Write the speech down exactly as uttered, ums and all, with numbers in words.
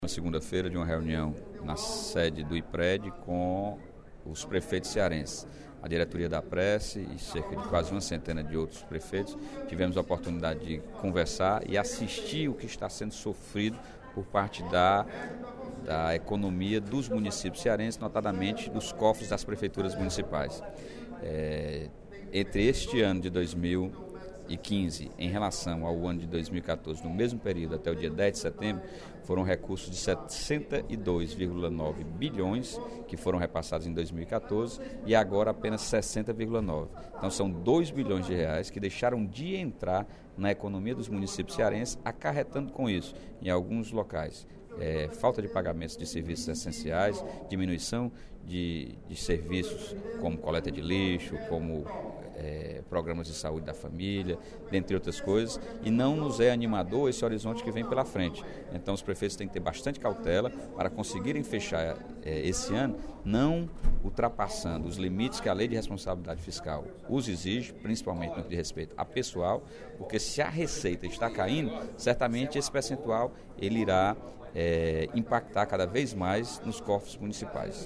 Na segunda-feira, de uma reunião na sede do I P R E D com os prefeitos cearenses, a diretoria da Prece e cerca de quase uma centena de outros prefeitos, tivemos a oportunidade de conversar e assistir o que está sendo sofrido por parte da, da economia dos municípios cearenses, notadamente dos cofres das prefeituras municipais. É, entre este ano de dois mil e quinze, em relação ao ano de dois mil e quatorze, no mesmo período, até o dia dez de setembro, foram recursos de sessenta e dois vírgula nove bilhões que foram repassados em dois mil e quatorze e agora apenas sessenta vírgula nove. Então são dois bilhões de reais que deixaram de entrar na economia dos municípios cearenses, acarretando com isso, em alguns locais, É, falta de pagamentos de serviços essenciais, diminuição de, de serviços como coleta de lixo, como é, programas de saúde da família, dentre outras coisas, e não nos é animador esse horizonte que vem pela frente. Então os prefeitos têm que ter bastante cautela para conseguirem fechar é, esse ano, não ultrapassando os limites que a Lei de Responsabilidade Fiscal os exige, principalmente no que diz respeito a pessoal, porque se a receita está caindo, certamente esse percentual ele irá É, impactar cada vez mais nos cofres municipais.